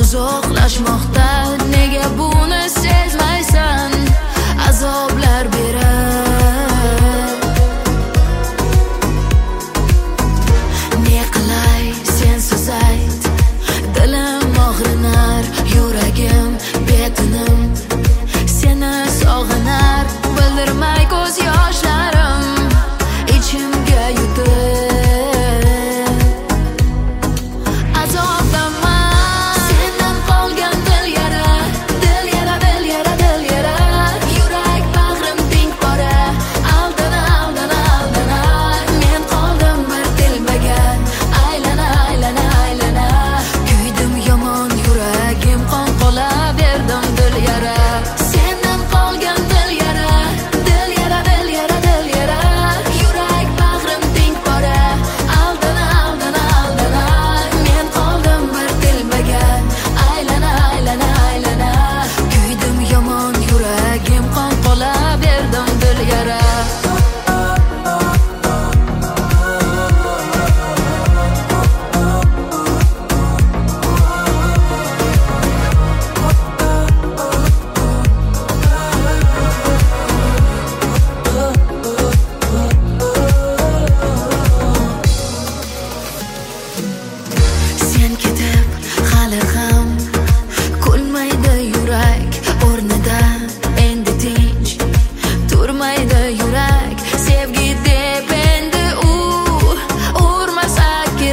uzoqlashmoqda. Nega buni sezmaysan? Azoblar berar. Ne qilay sensiz ayt, dilim og'rinar, yuragim betinim seni sog'inar. Bildirmay ko'z yoshlarim ichimga yutib azobdaman. Sendan qolgan dil yara, dil yara, dil yara, dil yara. Yurak bag'rim teng pora, aldana, aldana, aldana. Men qoldim bir tilmagan, aylana, aylana, aylana. Kuydim yomon, yuragim qon qola berdim dil yara. Sendan qolgan dil yara, dil yara, dil yara, dil yara. Yurak bag'rim teng pora, aldana, aldana, aldana. Men qoldim bir tilmagan, aylana, aylana, aylana. Kuydim yomon, yuragim qon qola berdim dil yara. Sen ketib hali ham kulmaydi yurak o'rnida. Endi tinch turmaydi yurak. Sevgi deb endi u urmasa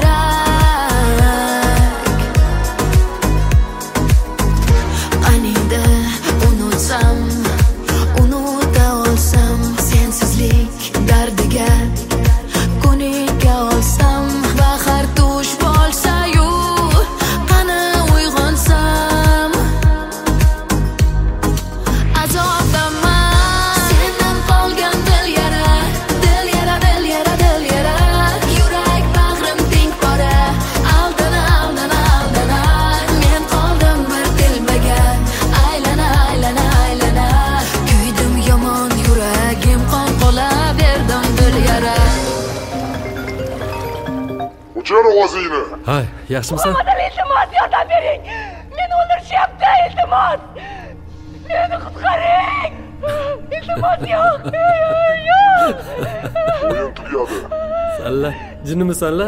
kerak. Qaniydi unutsam, unuta olsam, sensizlik dardiga ko'nika olsam. Bahar tush bo'lsa-yu qani uyg'onsam azobdaman. Sendan qolgan dil yara, dil yara, dil yara, dil yara. Yurak bag'rim teng pora, aldana, aldana, aldana. Men qoldim bir tilmagan, aylana, aylana, aylana. Kuydim yomon, yuragim qon qola berdim dil yara. O'chir ovozingni. Hay, yaxshimisan? Omadil, iltimos yordam bering. Meni o'ldirishyapti, iltimos. Meni qutqaring. Iltimos, yo'q. O'yin tugadi. Salla, jinnimisan-la?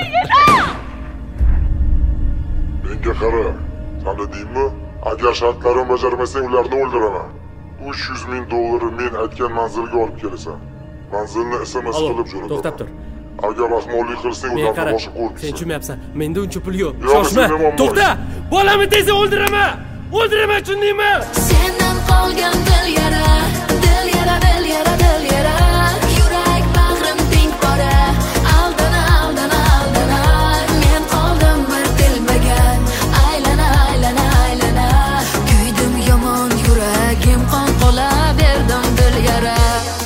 Menga qara. Sana deymi? Agar shartlarimni bajarmasang, ularni o'ldiraman. $300,000 men aytgan manzilga olib kelasan. Manzilni SMS qilib jo'nataman. To'xtab tur. Agar rahmonlik qilsang, Men ularni qara. boshqa Sen qo'rqitsan. tushunmayapsan. Menda uncha pul yo'q. Yo'q, Shoshma. sen nima To'xta. Bolamni tezda o'ldiraman. O'ldiraman, tushundingmi? Sendan qolgan dil yara, dil yara, dil yara, dil yara. Yurak bag'rim teng pora, aldana, aldana, aldana. Men qoldim bir tilmagan, aylana, aylana, aylana. Kuydim yomon, yuragim qon qola berdim dil yara.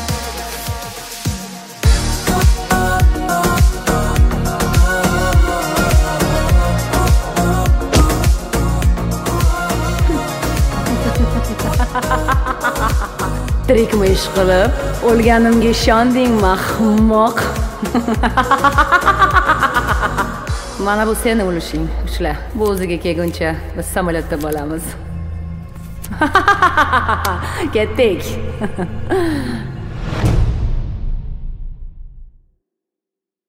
Tirikmi ish qilib, o'lganimga ishondingmi, ahmoq? Mana bu seni o'lishing. Ushla. Bu o'ziga kelguncha biz samolyotda bo'lamiz. Ketdik.